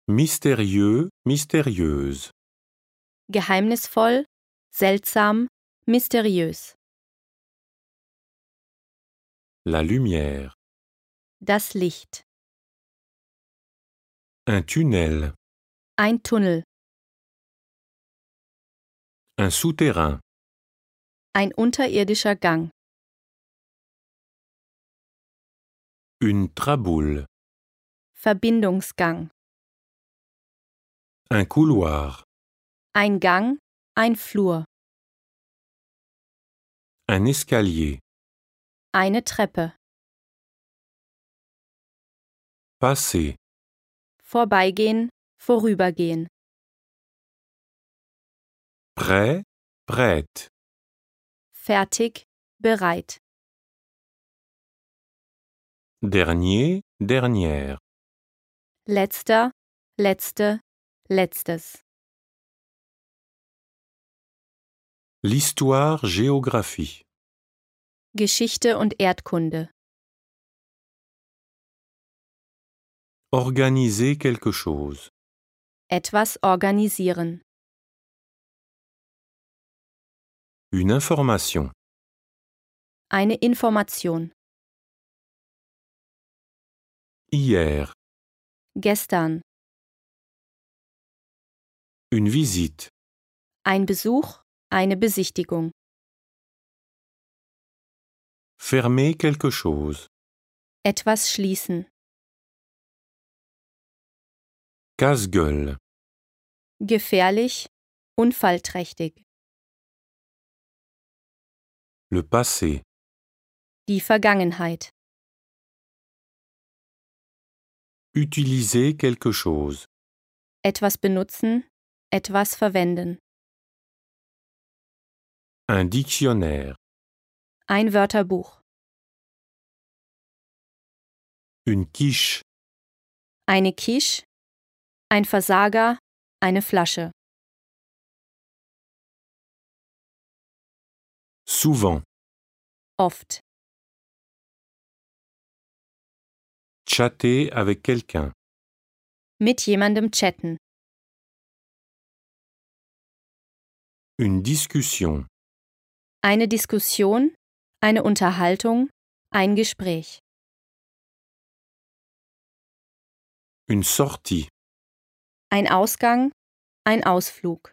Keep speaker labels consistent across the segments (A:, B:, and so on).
A: Mystérieux, mystérieuse.
B: Geheimnisvoll, seltsam, mysteriös.
A: La lumière.
B: Das Licht.
A: Un tunnel.
B: Ein Tunnel.
A: Un souterrain.
B: Ein unterirdischer Gang.
A: Une traboule.
B: Verbindungsgang.
A: Un couloir.
B: Ein Gang, ein Flur.
A: Un escalier.
B: Eine Treppe.
A: Passer.
B: Vorbeigehen, vorübergehen.
A: Prêt, prête.
B: Fertig, bereit.
A: Dernier, dernière.
B: Letzter, letzte, letztes.
A: L'histoire-géographie.
B: Geschichte und Erdkunde.
A: Organiser quelque chose.
B: Etwas organisieren.
A: Une information.
B: Eine Information.
A: Hier.
B: Gestern.
A: Une visite.
B: Ein Besuch, eine Besichtigung.
A: Fermer quelque chose.
B: Etwas schließen.
A: Casse-gueule.
B: Gefährlich, unfallträchtig.
A: Le passé.
B: Die Vergangenheit.
A: Utiliser quelque chose.
B: Etwas benutzen, etwas verwenden.
A: Un dictionnaire.
B: Ein Wörterbuch.
A: Une quiche.
B: Eine Quiche. Ein Versager, eine Flasche.
A: Souvent.
B: Oft.
A: Chatter avec quelqu'un.
B: Mit jemandem chatten.
A: Une discussion.
B: Eine Diskussion, eine Unterhaltung, ein Gespräch.
A: Une sortie.
B: Ein Ausgang, ein Ausflug.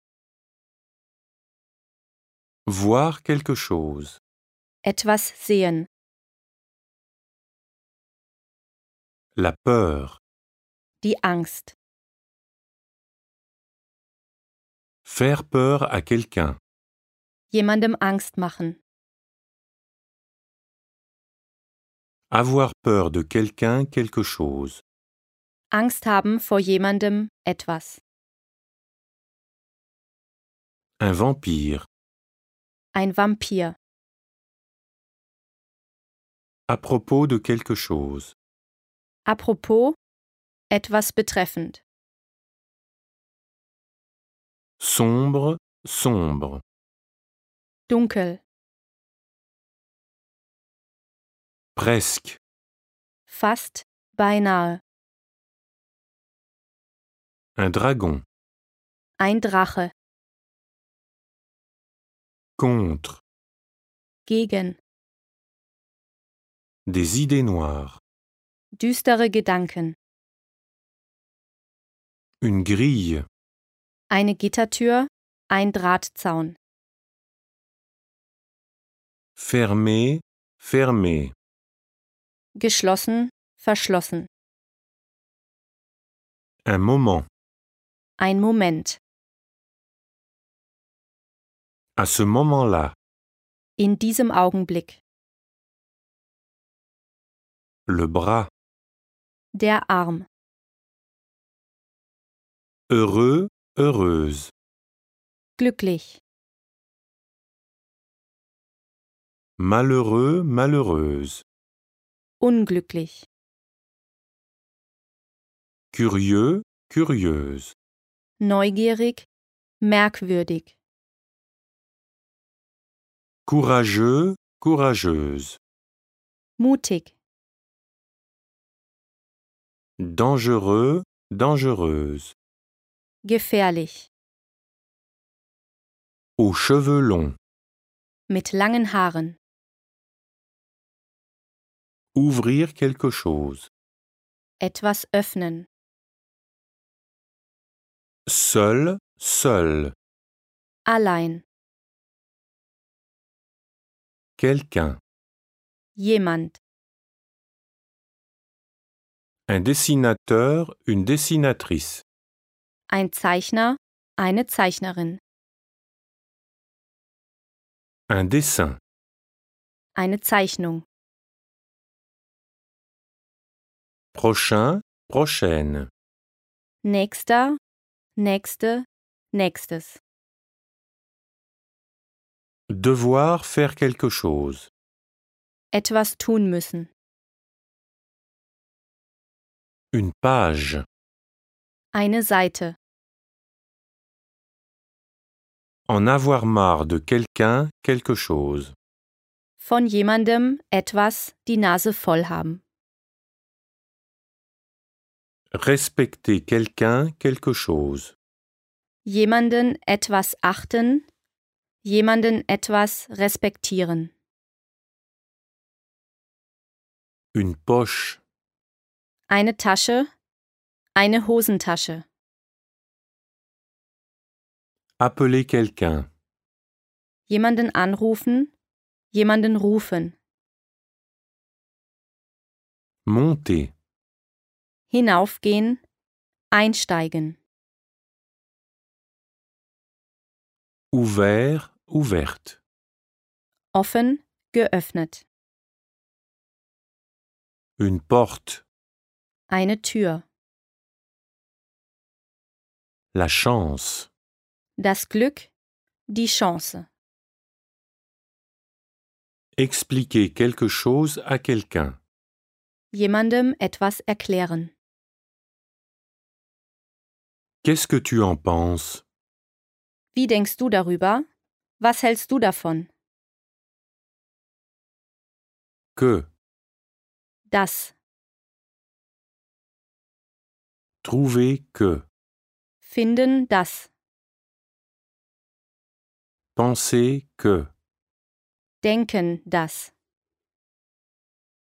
A: Voir quelque chose.
B: Etwas sehen.
A: La peur.
B: Die Angst.
A: Faire peur à quelqu'un.
B: Jemandem Angst machen.
A: Avoir peur de quelqu'un, quelque chose.
B: Angst haben vor jemandem etwas.
A: Un vampire.
B: Ein Vampir.
A: À propos de quelque chose.
B: Apropos, etwas betreffend.
A: Sombre, sombre.
B: Dunkel.
A: Presque.
B: Fast, beinahe.
A: Un dragon.
B: Ein Drache.
A: Contre.
B: Gegen.
A: Des idées noires.
B: Düstere Gedanken.
A: Une grille.
B: Eine Gittertür, ein Drahtzaun.
A: Fermé, fermé.
B: Geschlossen, verschlossen.
A: Un moment.
B: Ein Moment.
A: À ce moment-là.
B: In diesem Augenblick.
A: Le bras.
B: Der Arm.
A: Heureux, heureuse.
B: Glücklich.
A: Malheureux, malheureuse.
B: Unglücklich.
A: Curieux, curieuse.
B: Neugierig. Merkwürdig.
A: Courageux, courageuse.
B: Mutig.
A: Dangereux, dangereuse.
B: gefährlich,
A: Aux cheveux longs.
B: mit langen Haaren,
A: Ouvrir quelque chose.
B: etwas öffnen,
A: Seul, seul.
B: allein,
A: Quelqu'un.
B: jemand,
A: Un dessinateur, une dessinatrice.
B: ein Zeichner, eine Zeichnerin,
A: Un dessin.
B: eine Zeichnung,
A: Prochain, prochaine.
B: nächster, nächste, nächstes,
A: Devoir faire quelque chose.
B: etwas tun müssen,
A: Une page.
B: eine Seite,
A: En avoir marre de quelqu'un, quelque chose.
B: von jemandem etwas die Nase voll haben,
A: Respecter quelqu'un, quelque chose.
B: jemanden etwas achten, jemanden etwas respektieren,
A: Une poche.
B: eine Tasche, eine Hosentasche,
A: Appeler quelqu'un.
B: jemanden anrufen, jemanden rufen,
A: Monter.
B: hinaufgehen, einsteigen,
A: Ouvert, ouverte.
B: offen, geöffnet,
A: Une porte.
B: eine Tür,
A: La chance.
B: das Glück, die Chance,
A: Expliquer quelque chose à quelqu'un.
B: jemandem etwas erklären.
A: Qu'est-ce que tu en penses?
B: Wie denkst du darüber? Was hältst du davon?
A: Que.
B: Das,
A: Trouver que.
B: finden das,
A: Penser que.
B: denken das.